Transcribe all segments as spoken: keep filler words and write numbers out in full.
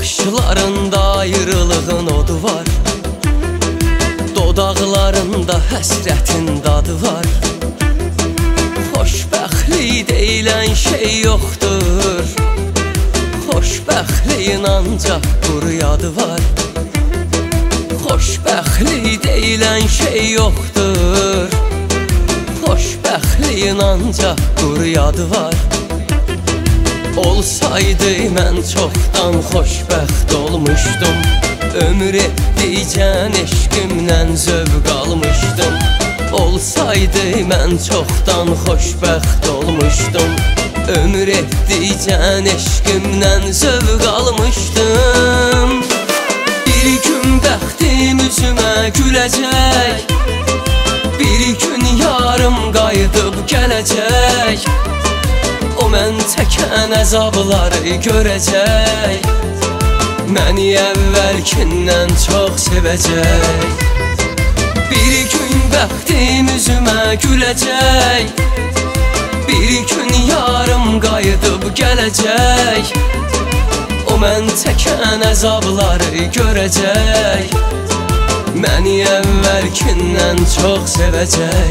Baxışlarında ayrılığın odu var, dodaqlarında həsrətin dadı var. Xoşbəxtlik deyilən şey yoxdur, xoşbəxtliyin ancaq quru yadı var. Xoşbəxtlik deyilən şey yoxdur, xoşbəxtliyin ancaq quru yadı var. Olsaydı mən çoxdan xoşbəxt olmuşdum, ömür etdikcən eşqimdən zövq almışdım. Olsaydı mən çoxdan xoşbəxt olmuşdum, ömür etdikcən eşqimdən zövq almışdım. Bir gün bəxtim üzümə güləcək, bir gün yarım qayıdıb gələcək. O mən çəkən əzabları görəcək, məni əvvəlkindən çox sevəcək. Bir gün bəxtim üzümə güləcək, bir gün yarım qayıdıb gələcək. O mən çəkən əzabları görəcək, məni əvvəlkindən çox sevəcək.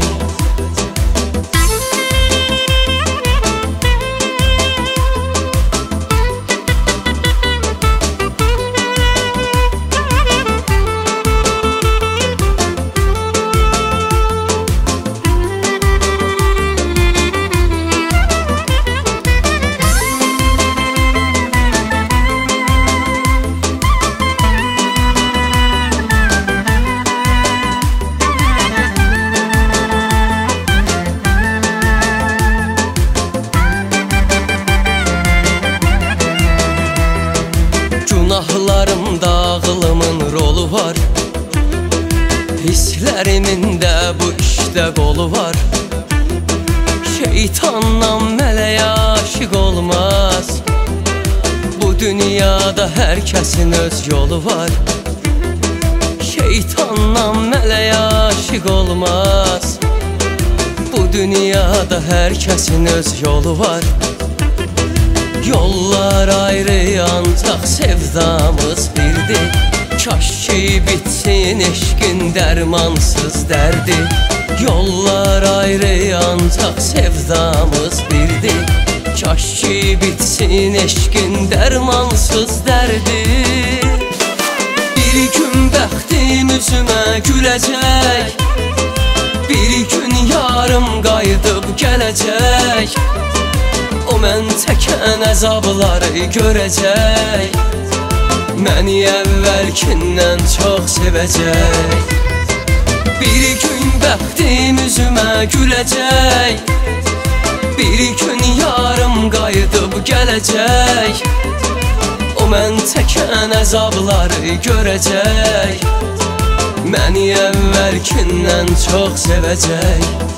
Günahlarımda ağlımın rolu var, hisslərimin də bu işdə qolu var. Şeytandan mələyə aşiq olmaz, bu dünyada hər kəsin öz yolu var. Şeytandan mələyə aşiq olmaz, bu dünyada hər kəsin öz yolu var. Yollar ayrı, ancaq sevdamız birdir. Kaş ki bitsin eşqin dərmansız dərdi. Yollar ayrı, ancaq sevdamız birdir. Kaş ki bitsin eşqin dərmansız dərdi. Bir gün bəxtim üzümə güləcək, bir gün yarım qayıdıb gələcək. O mən çəkən əzabları görəcək, məni əvvəlkindən çox sevəcək. Bir gün bəxtim üzümə güləcək, bir gün yarım qayıdıb gələcək. O mən çəkən əzabları görəcək, məni əvvəlkindən çox sevəcək.